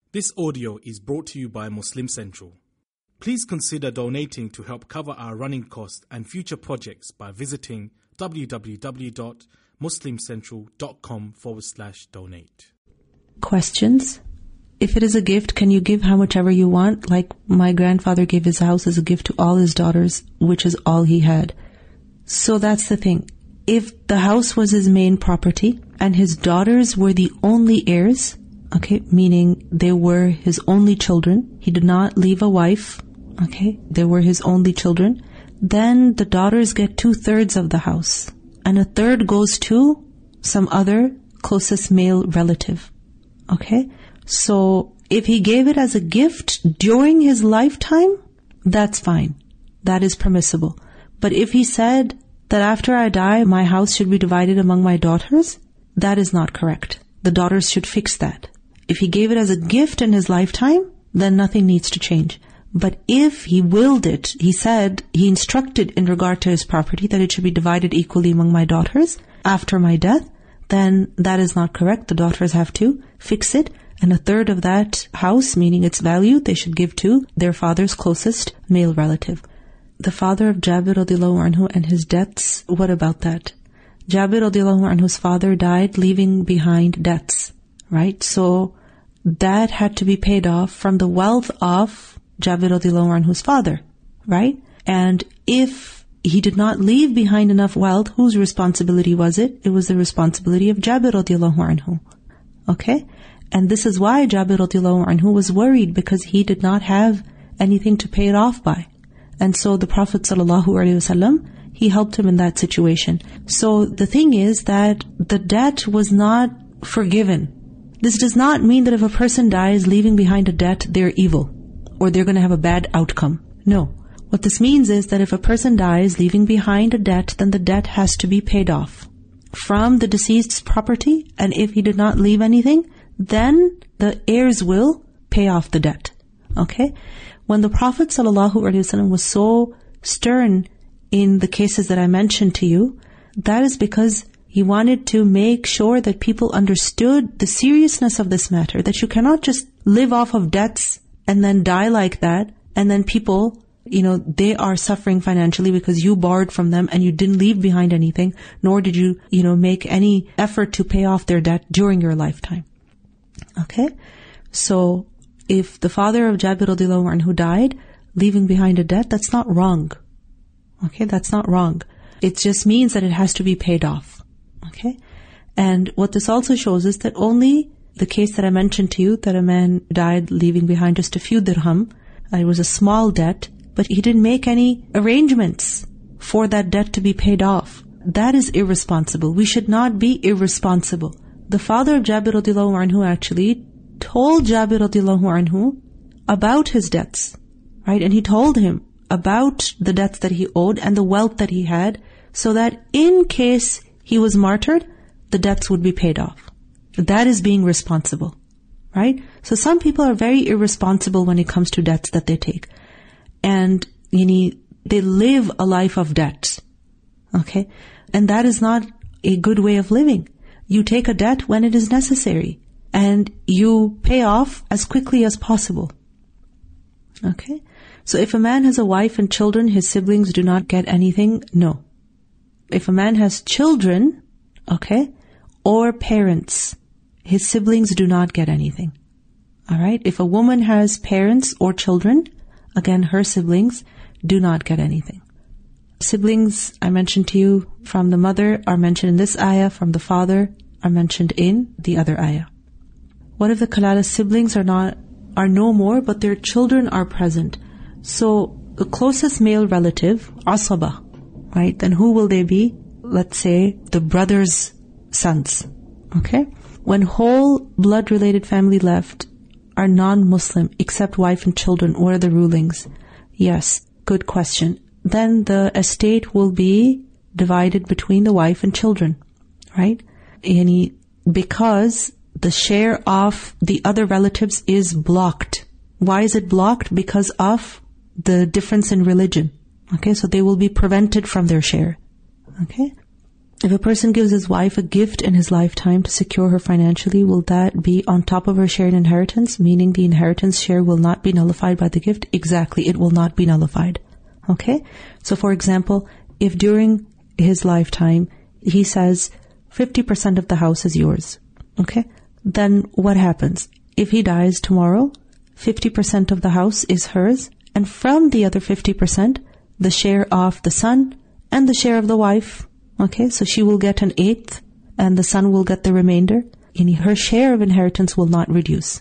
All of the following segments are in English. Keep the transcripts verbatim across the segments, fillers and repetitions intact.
This audio is brought to you by Muslim Central. Please consider donating to help cover our running costs and future projects by visiting www.muslimcentral.com forward slash donate. Questions? If it is a gift, can you give how much ever you want? Like my grandfather gave his house as a gift to all his daughters, which is all he had. So that's the thing. If the house was his main property and his daughters were the only heirs, okay, meaning they were his only children, he did not leave a wife, okay, they were his only children, then the daughters get two-thirds of the house. And a third goes to some other closest male relative. Okay? So, if he gave it as a gift during his lifetime, that's fine. That is permissible. But if he said that after I die, my house should be divided among my daughters, that is not correct. The daughters should fix that. If he gave it as a gift in his lifetime, then nothing needs to change. But if he willed it, he said, he instructed in regard to his property that it should be divided equally among my daughters after my death, then that is not correct. The daughters have to fix it, and a third of that house, meaning its value, they should give to their father's closest male relative. The father of Jabir radiallahu anhu and his debts, what about that? Jabir radiallahu anhu's father died leaving behind debts, right? So that had to be paid off from the wealth of Jabir radiallahu anhu's father, right? And if he did not leave behind enough wealth, whose responsibility was it? It was the responsibility of Jabir radiallahu anhu. Okay? And this is why Jabir radiallahu anhu was worried, because he did not have anything to pay it off by. And so the Prophet sallallahu alaihi wasallam, he helped him in that situation. So the thing is that the debt was not forgiven. This does not mean that if a person dies leaving behind a debt, they're evil, or they're going to have a bad outcome. No. What this means is that if a person dies leaving behind a debt, then the debt has to be paid off from the deceased's property, and if he did not leave anything, then the heirs will pay off the debt. Okay? When the Prophet ﷺ was so stern in the cases that I mentioned to you, that is because he wanted to make sure that people understood the seriousness of this matter, that you cannot just live off of debts and then die like that, and then people, you know, they are suffering financially because you borrowed from them and you didn't leave behind anything, nor did you, you know, make any effort to pay off their debt during your lifetime. Okay? So, if the father of Jabir radiallahu anhu died, leaving behind a debt, that's not wrong. Okay? That's not wrong. It just means that it has to be paid off. Okay? And what this also shows is that only the case that I mentioned to you, that a man died leaving behind just a few dirham, it was a small debt, but he didn't make any arrangements for that debt to be paid off. That is irresponsible. We should not be irresponsible. The father of Jabir radiallahu anhu actually told Jabir radiallahu anhu about his debts, right? And he told him about the debts that he owed and the wealth that he had, so that in case he was martyred, the debts would be paid off. That is being responsible, right? So some people are very irresponsible when it comes to debts that they take. And, you know, they live a life of debt. Okay? And that is not a good way of living. You take a debt when it is necessary, and you pay off as quickly as possible. Okay? So if a man has a wife and children, his siblings do not get anything? No. If a man has children, okay, or parents, his siblings do not get anything. Alright? If a woman has parents or children, again, her siblings do not get anything. Siblings, I mentioned to you, from the mother are mentioned in this ayah, from the father are mentioned in the other ayah. What if the kalala's siblings are not, are no more, but their children are present? So, the closest male relative, asaba, right? Then who will they be? Let's say, the brother's sons. Okay? When whole blood-related family left are non-Muslim, except wife and children, what are the rulings? Yes, good question. Then the estate will be divided between the wife and children, right? Yani, because the share of the other relatives is blocked. Why is it blocked? Because of the difference in religion. Okay, so they will be prevented from their share. Okay? If a person gives his wife a gift in his lifetime to secure her financially, will that be on top of her shared inheritance, meaning the inheritance share will not be nullified by the gift? Exactly, it will not be nullified. Okay? So for example, if during his lifetime he says fifty percent of the house is yours, okay? Then what happens? If he dies tomorrow, fifty percent of the house is hers, and from the other fifty percent, the share of the son and the share of the wife. Okay, so she will get an eighth and the son will get the remainder. And her share of inheritance will not reduce.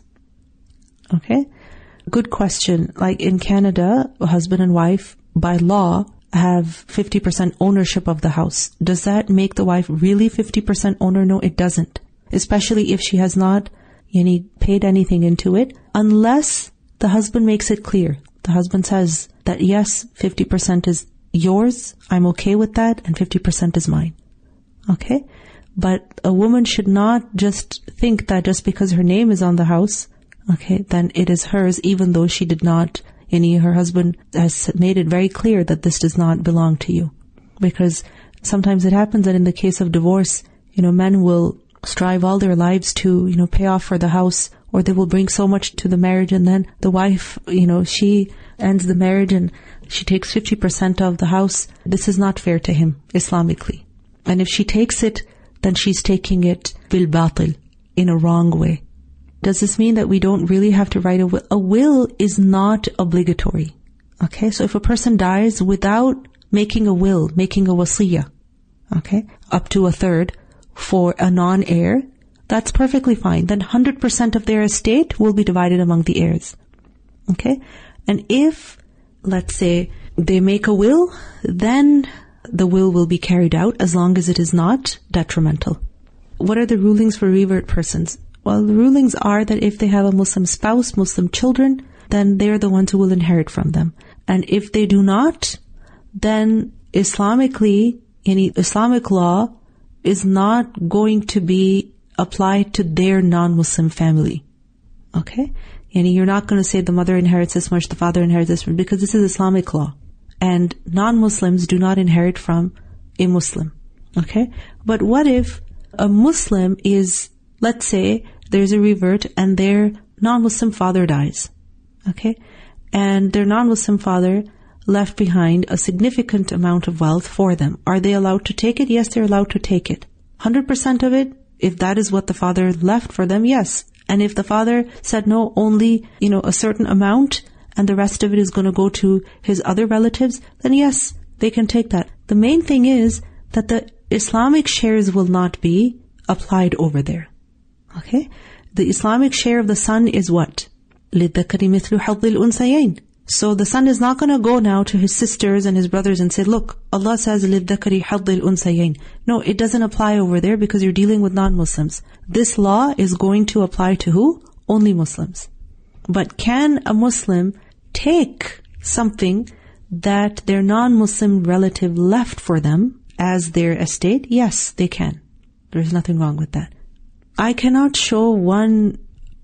Okay, good question. Like in Canada, a husband and wife by law have fifty percent ownership of the house. Does that make the wife really fifty percent owner? No, it doesn't. Especially if she has not any, paid anything into it, unless the husband makes it clear. The husband says that yes, fifty percent is yours, I'm okay with that, and fifty percent is mine. Okay? But a woman should not just think that just because her name is on the house, okay, then it is hers, even though she did not, any, her husband has made it very clear that this does not belong to you. Because sometimes it happens that in the case of divorce, you know, men will strive all their lives to, you know, pay off for the house, or they will bring so much to the marriage, and then the wife, you know, she ends the marriage and she takes fifty percent of the house. This is not fair to him, Islamically. And if she takes it, then she's taking it bil batil, in a wrong way. Does this mean that we don't really have to write a will? A will is not obligatory. Okay, so if a person dies without making a will, making a wasiyah, okay, up to a third for a non-heir, that's perfectly fine. Then one hundred percent of their estate will be divided among the heirs. Okay? And if, let's say, they make a will, then the will will be carried out as long as it is not detrimental. What are the rulings for revert persons? Well, the rulings are that if they have a Muslim spouse, Muslim children, then they're the ones who will inherit from them. And if they do not, then Islamically, any Islamic law is not going to be applied to their non-Muslim family. Okay? And you're not going to say the mother inherits this much, the father inherits this much, because this is Islamic law. And non-Muslims do not inherit from a Muslim. Okay? But what if a Muslim is, let's say, there's a revert and their non-Muslim father dies. Okay? And their non-Muslim father left behind a significant amount of wealth for them. Are they allowed to take it? Yes, they're allowed to take it. one hundred percent of it, if that is what the father left for them, yes. And if the father said no, only, you know, a certain amount and the rest of it is going to go to his other relatives, then yes, they can take that. The main thing is that the Islamic shares will not be applied over there. Okay? The Islamic share of the son is what? لِلذَّكَرِ مِثْلُ حَظِّ الْأُنْثَيَيْنِ. So the son is not going to go now to his sisters and his brothers and say, look, Allah says, لِلذَّكَرِ حَظِّ الْأُنْثَيَيْنِ. No, it doesn't apply over there because you're dealing with non-Muslims. This law is going to apply to who? Only Muslims. But can a Muslim take something that their non-Muslim relative left for them as their estate? Yes, they can. There's nothing wrong with that. I cannot show one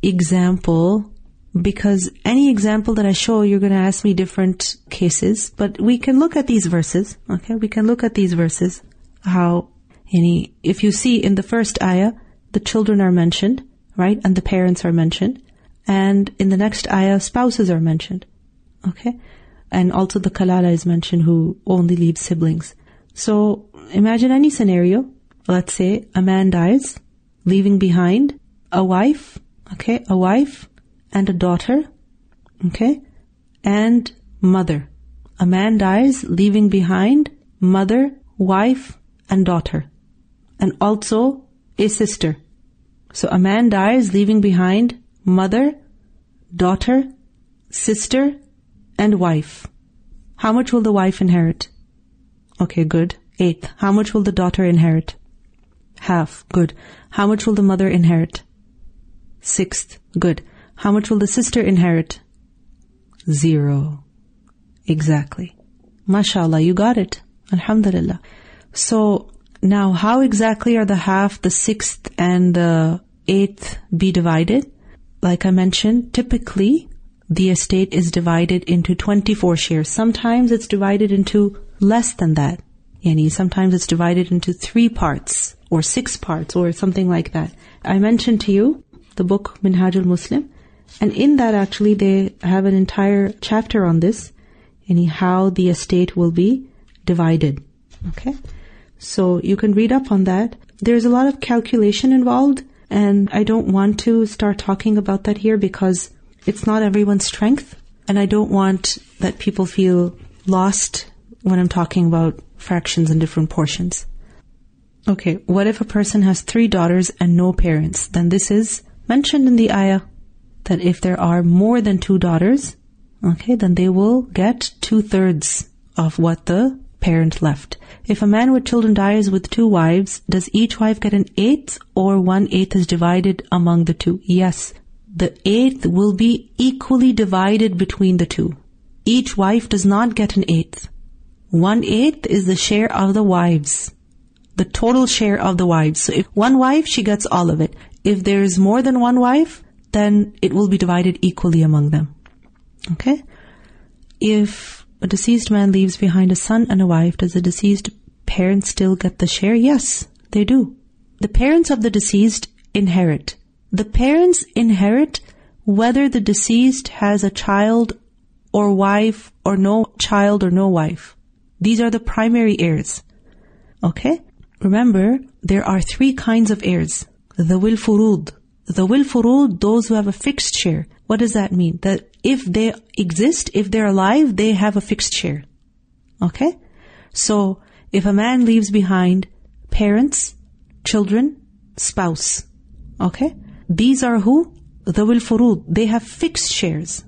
example because any example that I show, you're going to ask me different cases. But we can look at these verses. Okay, we can look at these verses. How, any, if you see in the first ayah, the children are mentioned, right? And the parents are mentioned. And in the next ayah, spouses are mentioned. Okay? And also the kalala is mentioned who only leaves siblings. So imagine any scenario. Let's say a man dies, leaving behind a wife, okay, a wife and a daughter, okay, and mother. A man dies, leaving behind mother, wife, and daughter, and also a sister. So a man dies, leaving behind mother, daughter, sister, and wife. How much will the wife inherit? Okay, good. Eighth. How much will the daughter inherit? Half. Good. How much will the mother inherit? Sixth. Good. How much will the sister inherit? Zero. Exactly. MashaAllah, you got it. Alhamdulillah. So, now how exactly are the half, the sixth, and the eighth be divided? Like I mentioned, typically, the estate is divided into twenty-four shares. Sometimes it's divided into less than that. Yani sometimes it's divided into three parts or six parts or something like that. I mentioned to you the book Minhajul Muslim, and in that actually they have an entire chapter on this, yani how the estate will be divided. Okay? So you can read up on that. There's a lot of calculation involved, and I don't want to start talking about that here because it's not everyone's strength, and I don't want that people feel lost when I'm talking about fractions and different portions. Okay, what if a person has three daughters and no parents? Then this is mentioned in the ayah that if there are more than two daughters, okay, then they will get two-thirds of what the parent left. If a man with children dies with two wives, does each wife get an eighth or one-eighth is divided among the two? Yes, the eighth will be equally divided between the two. Each wife does not get an eighth. One-eighth is the share of the wives, the total share of the wives. So if one wife, she gets all of it. If there is more than one wife, then it will be divided equally among them. Okay? If a deceased man leaves behind a son and a wife, does the deceased parents still get the share? Yes, they do. The parents of the deceased inherit. The parents inherit whether the deceased has a child or wife or no child or no wife. These are the primary heirs. Okay? Remember, there are three kinds of heirs. The wil furud. The wil furud, those who have a fixed share. What does that mean? That if they exist, if they're alive, they have a fixed share. Okay? So, if a man leaves behind parents, children, spouse. Okay? These are who? The wil furud. They have fixed shares.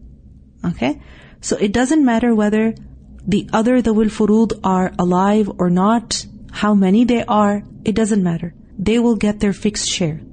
Okay? So it doesn't matter whether the other the wil furud are alive or not, how many they are, it doesn't matter. They will get their fixed share.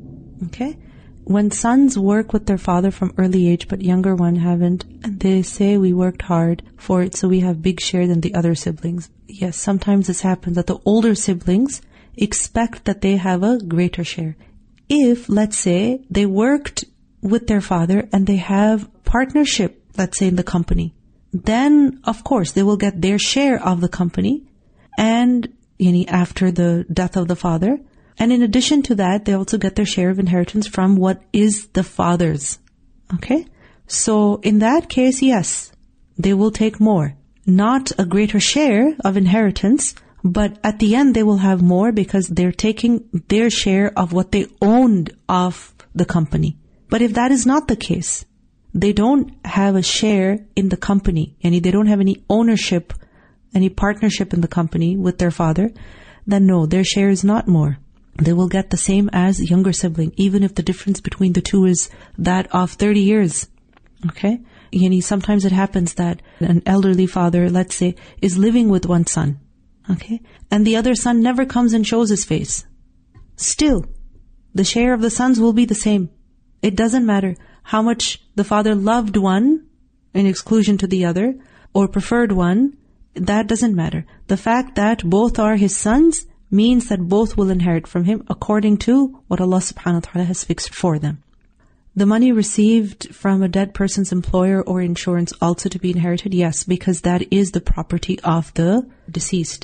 Okay? When sons work with their father from early age but younger one haven't, and they say we worked hard for it so we have big share than the other siblings. Yes, sometimes this happens that the older siblings expect that they have a greater share. If, let's say, they worked with their father and they have partnership, let's say in the company, then of course they will get their share of the company and yani, after the death of the father. And in addition to that, they also get their share of inheritance from what is the father's. Okay? So in that case, yes, they will take more. Not a greater share of inheritance, but at the end they will have more because they're taking their share of what they owned of the company. But if that is not the case, they don't have a share in the company, and they don't have any ownership, any partnership in the company with their father, then no, their share is not more. They will get the same as younger sibling, even if the difference between the two is that of thirty years. Okay? Yani sometimes it happens that an elderly father, let's say, is living with one son. Okay? And the other son never comes and shows his face. Still, the share of the sons will be the same. It doesn't matter how much the father loved one in exclusion to the other or preferred one. That doesn't matter. The fact that both are his sons means that both will inherit from him according to what Allah subhanahu wa ta'ala has fixed for them. The money received from a dead person's employer or insurance also to be inherited? Yes, because that is the property of the deceased.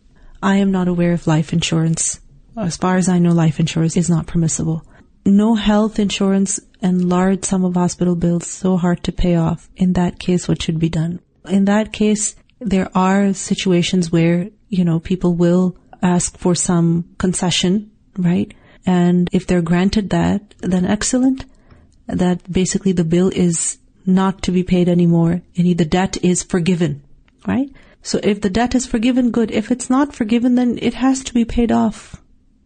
I am not aware of life insurance. As far as I know, life insurance is not permissible. No health insurance and large sum of hospital bills so hard to pay off. In that case, what should be done? In that case, there are situations where, you know, people will ask for some concession, right? And if they're granted that, then excellent. That basically the bill is not to be paid anymore. And the debt is forgiven, right? So if the debt is forgiven, good. If it's not forgiven, then it has to be paid off.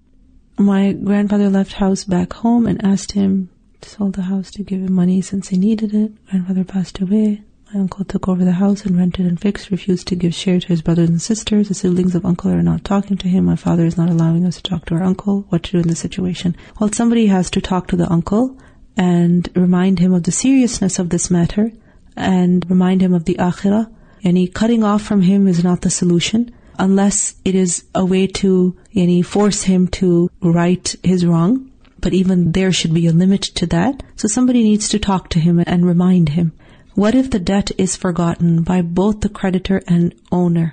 My grandfather left house back home and asked him to sell the house to give him money since he needed it. Grandfather passed away. My uncle took over the house and rented and fixed, refused to give share to his brothers and sisters. The siblings of uncle are not talking to him. My father is not allowing us to talk to our uncle. What to do in this situation? Well, somebody has to talk to the uncle and remind him of the seriousness of this matter and remind him of the akhirah. Any cutting off from him is not the solution unless it is a way to any force him to right his wrong. But even there should be a limit to that. So somebody needs to talk to him and remind him. What if the debt is forgotten by both the creditor and owner?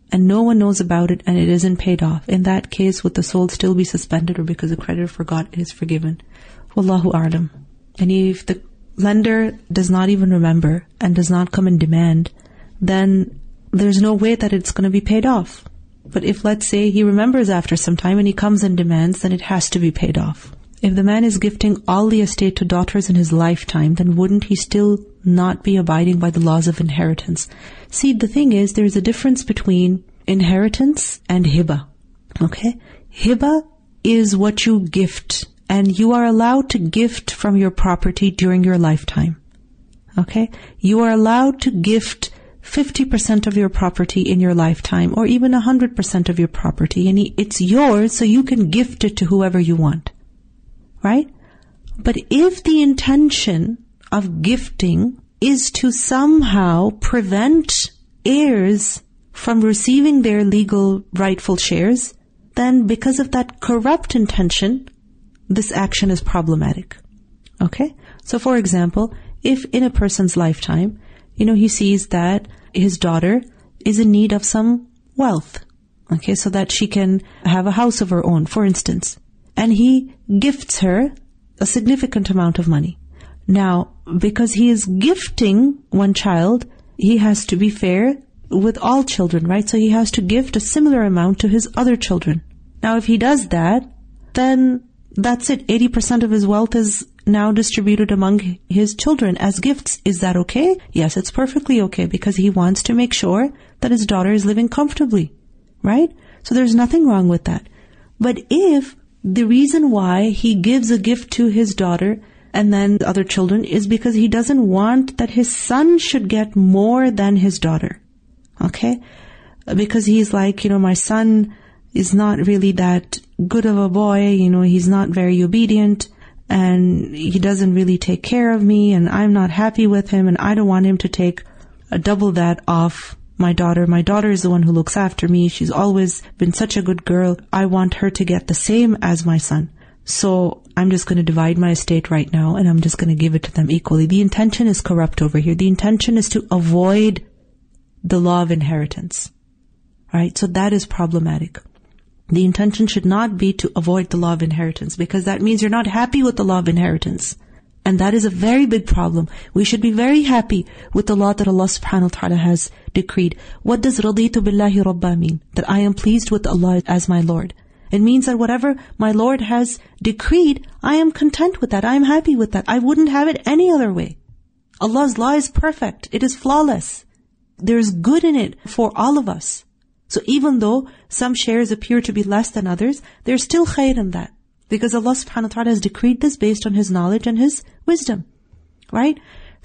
and no one knows about it and it isn't paid off, in that case, would the soul still be suspended, or because the creditor forgot, it is forgiven? Wallahu a'lam. And if the lender does not even remember and does not come and demand, then there's no way that it's going to be paid off. But if, let's say, he remembers after some time and he comes and demands, then it has to be paid off. If the man is gifting all the estate to daughters in his lifetime, then wouldn't he still not be abiding by the laws of inheritance? See, the thing is, there's a difference between inheritance and hiba. Okay? Hiba is what you gift, and you are allowed to gift from your property during your lifetime. Okay? You are allowed to gift fifty percent of your property in your lifetime, or even one hundred percent of your property, and it's yours, so you can gift it to whoever you want. Right? But if the intention of gifting is to somehow prevent heirs from receiving their legal rightful shares, then because of that corrupt intention, this action is problematic. Okay? So for example, if in a person's lifetime, you know, he sees that his daughter is in need of some wealth, okay, so that she can have a house of her own, for instance, and he gifts her a significant amount of money. Now, because he is gifting one child, he has to be fair with all children, right? So he has to gift a similar amount to his other children. Now, if he does that, then that's it. eighty percent of his wealth is now distributed among his children as gifts. Is that okay? Yes, it's perfectly okay, because he wants to make sure that his daughter is living comfortably, right? So there's nothing wrong with that. But if the reason why he gives a gift to his daughter and then the other children is because he doesn't want that his son should get more than his daughter, okay? Because he's like, you know, my son is not really that good of a boy, you know, he's not very obedient, and he doesn't really take care of me, and I'm not happy with him, and I don't want him to take a double that off my daughter. My daughter is the one who looks after me. She's always been such a good girl. I want her to get the same as my son. So I'm just going to divide my estate right now, and I'm just going to give it to them equally. The intention is corrupt over here. The intention is to avoid the law of inheritance. Right? So that is problematic. The intention should not be to avoid the law of inheritance, because that means you're not happy with the law of inheritance. And that is a very big problem. We should be very happy with the law that Allah subhanahu wa ta'ala has decreed. What does raditu billahi rabba mean? That I am pleased with Allah as my Lord. It means that whatever my Lord has decreed, I am content with that. I am happy with that. I wouldn't have it any other way. Allah's law is perfect. It is flawless. There's good in it for all of us. So even though some shares appear to be less than others, there's still khair in that. Because Allah subhanahu wa ta'ala has decreed this based on His knowledge and His wisdom. Right?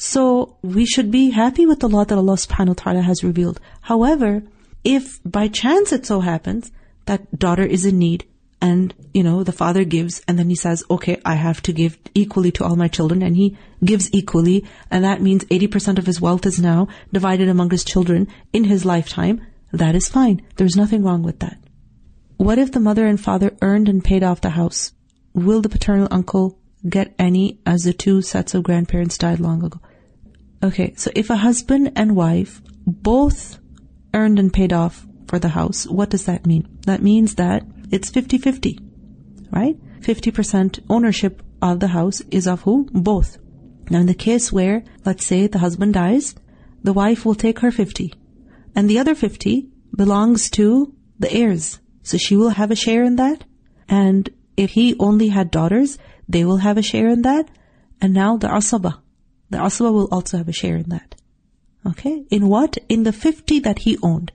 So we should be happy with the law that Allah subhanahu wa ta'ala has revealed. However, if by chance it so happens that daughter is in need, and, you know, the father gives, and then he says, okay, I have to give equally to all my children, and he gives equally, and that means eighty percent of his wealth is now divided among his children in his lifetime, that is fine. There's nothing wrong with that. What if the mother and father earned and paid off the house? Will the paternal uncle get any, as the two sets of grandparents died long ago? Okay, so if a husband and wife both earned and paid off for the house, what does that mean? That means that it's fifty-fifty, right? fifty percent ownership of the house is of who? Both. Now in the case where, let's say the husband dies, the wife will take her fifty, and the other fifty belongs to the heirs. So she will have a share in that, and if he only had daughters, they will have a share in that, and now the asaba. The asaba will also have a share in that. Okay? In what? In the fifty that he owned.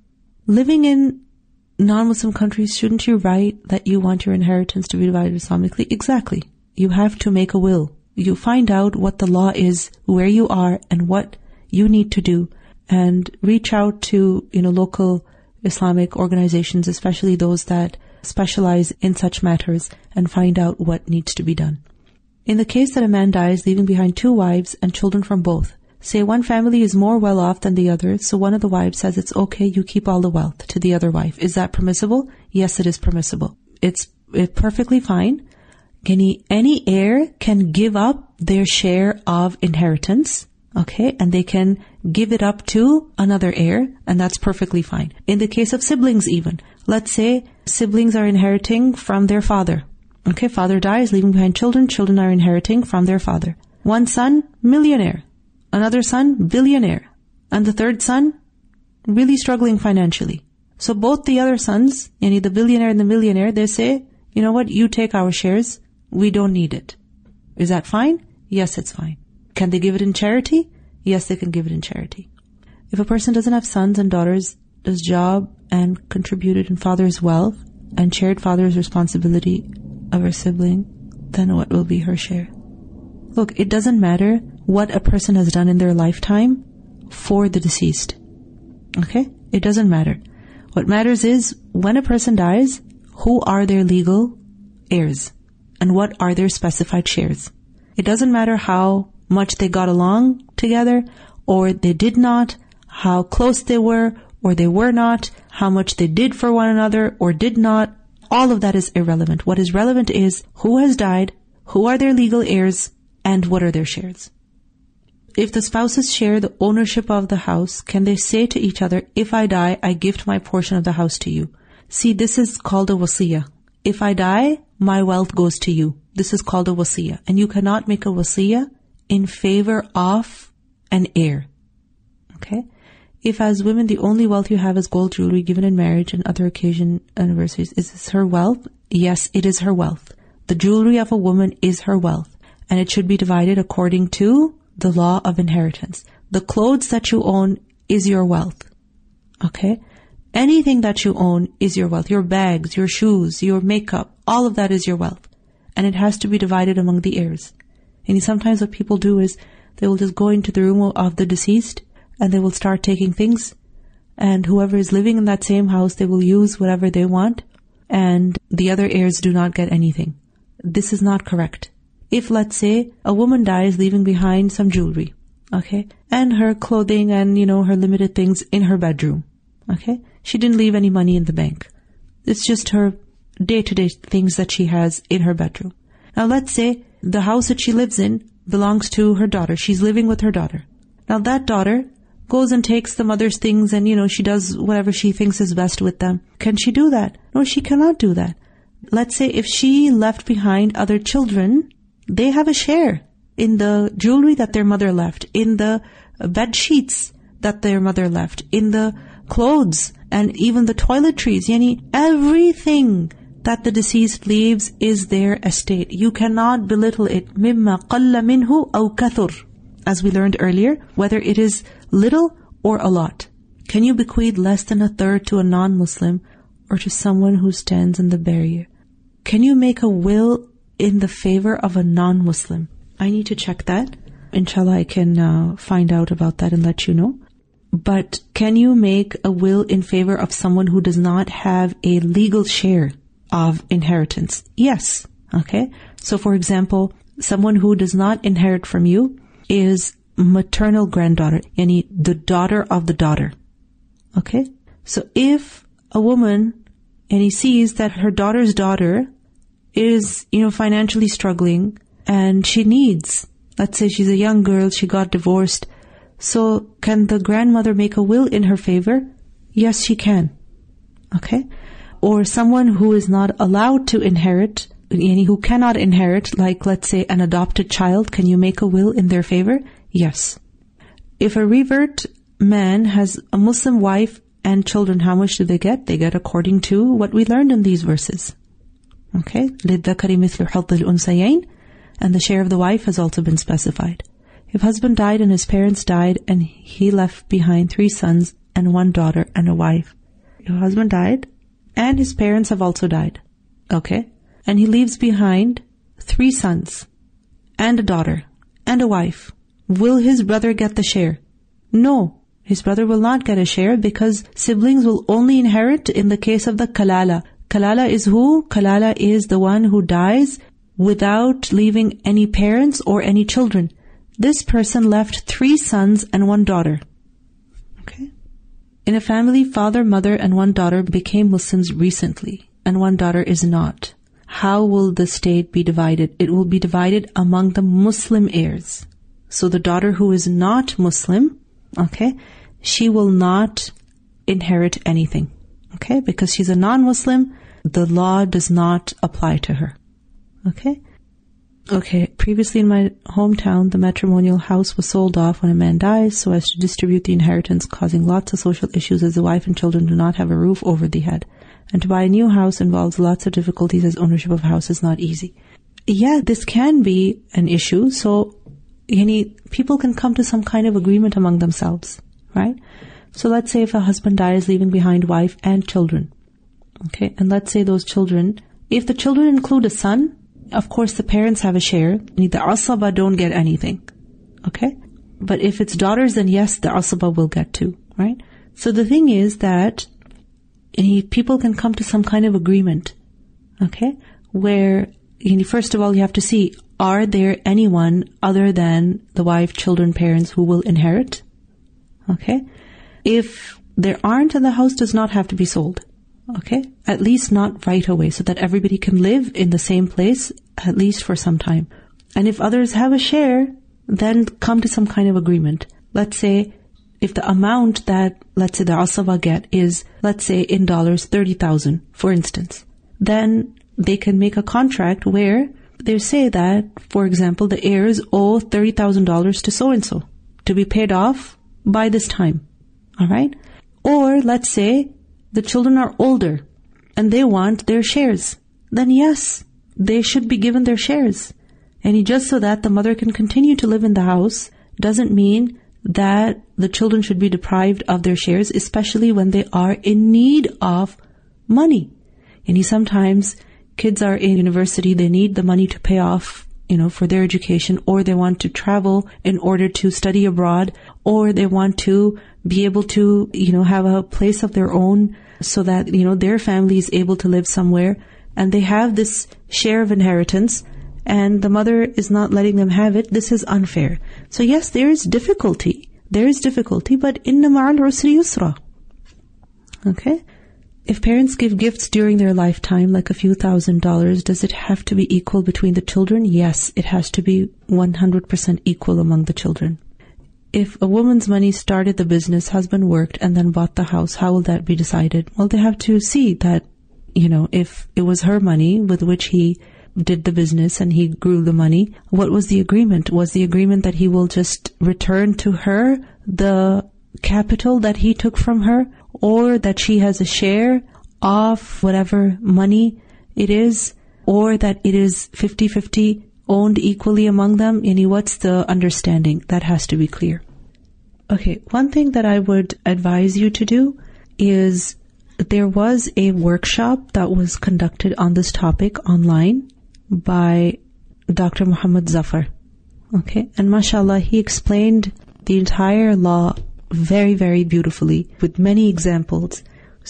Living in non-Muslim countries, shouldn't you write that you want your inheritance to be divided Islamically? Exactly. You have to make a will. You find out what the law is, where you are, and what you need to do, and reach out to, you know, local Islamic organizations, especially those that specialize in such matters, and find out what needs to be done. In the case that a man dies leaving behind two wives and children from both, say one family is more well off than the other, so one of the wives says it's okay, you keep all the wealth, to the other wife. Is that permissible? Yes, it is permissible. It's, it's perfectly fine. Any, any heir can give up their share of inheritance, Okay, and they can give it up to another heir, and that's perfectly fine. In the case of siblings even, let's say siblings are inheriting from their father. Okay, father dies, leaving behind children, children are inheriting from their father. One son, millionaire. Another son, billionaire. And the third son, really struggling financially. So both the other sons, yani the billionaire and the millionaire, they say, you know what, you take our shares, we don't need it. Is that fine? Yes, it's fine. Can they give it in charity? Yes, they can give it in charity. If a person doesn't have sons and daughters, does job and contributed in father's wealth and shared father's responsibility of her sibling, then what will be her share? Look, it doesn't matter what a person has done in their lifetime for the deceased. Okay? It doesn't matter. What matters is, when a person dies, who are their legal heirs? And what are their specified shares? It doesn't matter how much they got along together, or they did not, how close they were, or they were not, how much they did for one another, or did not. All of that is irrelevant. What is relevant is who has died, who are their legal heirs, and what are their shares. If the spouses share the ownership of the house, can they say to each other, if I die, I gift my portion of the house to you? See, this is called a wasiyah. If I die, my wealth goes to you. This is called a wasiyah. And you cannot make a wasiyah in favor of an heir. Okay? If as women the only wealth you have is gold jewelry given in marriage and other occasion anniversaries, is this her wealth? Yes, it is her wealth. The jewelry of a woman is her wealth. And it should be divided according to the law of inheritance. The clothes that you own is your wealth. Okay? Anything that you own is your wealth. Your bags, your shoes, your makeup, all of that is your wealth. And it has to be divided among the heirs. And sometimes what people do is they will just go into the room of the deceased and they will start taking things, and whoever is living in that same house, they will use whatever they want, and the other heirs do not get anything. This is not correct. If, let's say, a woman dies leaving behind some jewelry, okay, and her clothing and, you know, her limited things in her bedroom, okay, she didn't leave any money in the bank. It's just her day-to-day things that she has in her bedroom. Now let's say the house that she lives in belongs to her daughter. She's living with her daughter. Now that daughter goes and takes the mother's things and, you know, she does whatever she thinks is best with them. Can she do that? No, she cannot do that. Let's say if she left behind other children, they have a share in the jewelry that their mother left, in the bed sheets that their mother left, in the clothes, and even the toiletries. Yani, everything that the deceased leaves is their estate. You cannot belittle it. مِمَّا قَلَّ مِنْهُ أَوْ كَثُرْ. As we learned earlier, whether it is little or a lot. Can you bequeath less than a third to a non-Muslim or to someone who stands in the barrier? Can you make a will in the favor of a non-Muslim? I need to check that. Inshallah, I can uh, find out about that and let you know. But can you make a will in favor of someone who does not have a legal share of inheritance? Yes. Okay. So for example, someone who does not inherit from you is maternal granddaughter, yani the daughter of the daughter. Okay? So if a woman, and he sees that her daughter's daughter is, you know, financially struggling and she needs, let's say she's a young girl, she got divorced, so can the grandmother make a will in her favor? Yes, she can. Okay? Or someone who is not allowed to inherit, yani who cannot inherit, like let's say an adopted child, can you make a will in their favor? Yes. If a revert man has a Muslim wife and children, how much do they get? They get according to what we learned in these verses. Okay? لِلذَّكَرِ مِثْلُ حَظِّ الْأُنْثَيَيْنِ. And the share of the wife has also been specified. If husband died and his parents died and he left behind three sons and one daughter and a wife. If husband died and his parents have also died. Okay? And he leaves behind three sons and a daughter and a wife. Will his brother get the share? No, his brother will not get a share because siblings will only inherit in the case of the kalala. Kalala is who? Kalala is the one who dies without leaving any parents or any children. This person left three sons and one daughter. Okay. In a family, father, mother, and one daughter became Muslims recently, and one daughter is not. How will the estate be divided? It will be divided among the Muslim heirs. So the daughter who is not Muslim, okay, she will not inherit anything, okay? Because she's a non-Muslim, the law does not apply to her, okay? Okay, previously in my hometown, the matrimonial house was sold off when a man dies so as to distribute the inheritance, causing lots of social issues as the wife and children do not have a roof over the head. And to buy a new house involves lots of difficulties as ownership of a house is not easy. Yeah, this can be an issue. So, you know, people can come to some kind of agreement among themselves, right? So let's say if a husband dies leaving behind wife and children, okay? And let's say those children, if the children include a son, of course the parents have a share. The asaba don't get anything, okay? But if it's daughters, then yes, the asaba will get too, right? So the thing is that people can come to some kind of agreement, okay? Where, you know, first of all, you have to see, are there anyone other than the wife, children, parents who will inherit? Okay? If there aren't, then the house does not have to be sold. Okay? At least not right away, so that everybody can live in the same place, at least for some time. And if others have a share, then come to some kind of agreement. Let's say, if the amount that, let's say the asaba get is, let's say in dollars, thirty thousand, for instance, then they can make a contract where they say that, for example, the heirs owe thirty thousand dollars to so-and-so to be paid off by this time. Alright? Or let's say the children are older and they want their shares. Then yes, they should be given their shares. And just so that the mother can continue to live in the house doesn't mean that the children should be deprived of their shares, especially when they are in need of money. And sometimes kids are in university, they need the money to pay off, you know, for their education, or they want to travel in order to study abroad, or they want to be able to, you know, have a place of their own so that, you know, their family is able to live somewhere, and they have this share of inheritance, and the mother is not letting them have it. This is unfair. So yes, there is difficulty. There is difficulty, but inna ma'al usri yusra. Okay? If parents give gifts during their lifetime, like a few thousand dollars, does it have to be equal between the children? Yes, it has to be one hundred percent equal among the children. If a woman's money started the business, husband worked, and then bought the house, how will that be decided? Well, they have to see that, you know, if it was her money with which he did the business and he grew the money, what was the agreement? Was the agreement that he will just return to her the capital that he took from her, or that she has a share of whatever money it is, or that it is fifty-fifty owned equally among them? Yani, what's the understanding? That has to be clear. Okay, one thing that I would advise you to do is, there was a workshop that was conducted on this topic online by Doctor Muhammad Zafar. Okay, and mashallah, he explained the entire law very, very beautifully with many examples.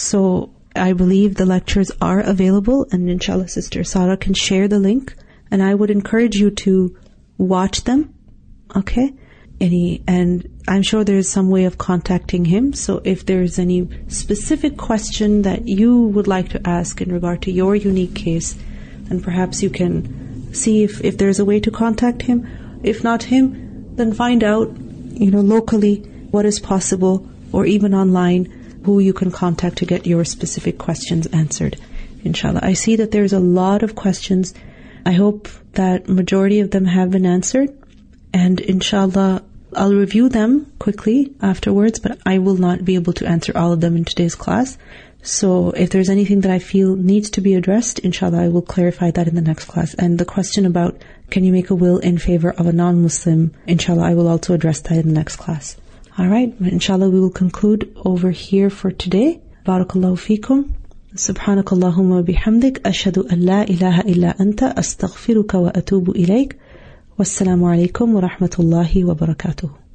So I believe the lectures are available, and inshallah Sister Sarah can share the link, and I would encourage you to watch them. Okay? Any, and I'm sure there is some way of contacting him. So if there's any specific question that you would like to ask in regard to your unique case, then perhaps you can see if, if there's a way to contact him. If not him, then find out, you know, locally what is possible, or even online, who you can contact to get your specific questions answered, inshallah. I see that there's a lot of questions. I hope that majority of them have been answered, and inshallah, I'll review them quickly afterwards, but I will not be able to answer all of them in today's class. So if there's anything that I feel needs to be addressed, inshallah, I will clarify that in the next class. And the question about, can you make a will in favor of a non-Muslim, inshallah, I will also address that in the next class. Alright, inshallah, we will conclude over here for today. Barakallahu feekum. Subhanakallahumma bihamdik. Ashhadu an la ilaha illa anta. Astaghfiruka wa atubu ilayk. Wassalamu alaikum wa rahmatullahi wa barakatuh.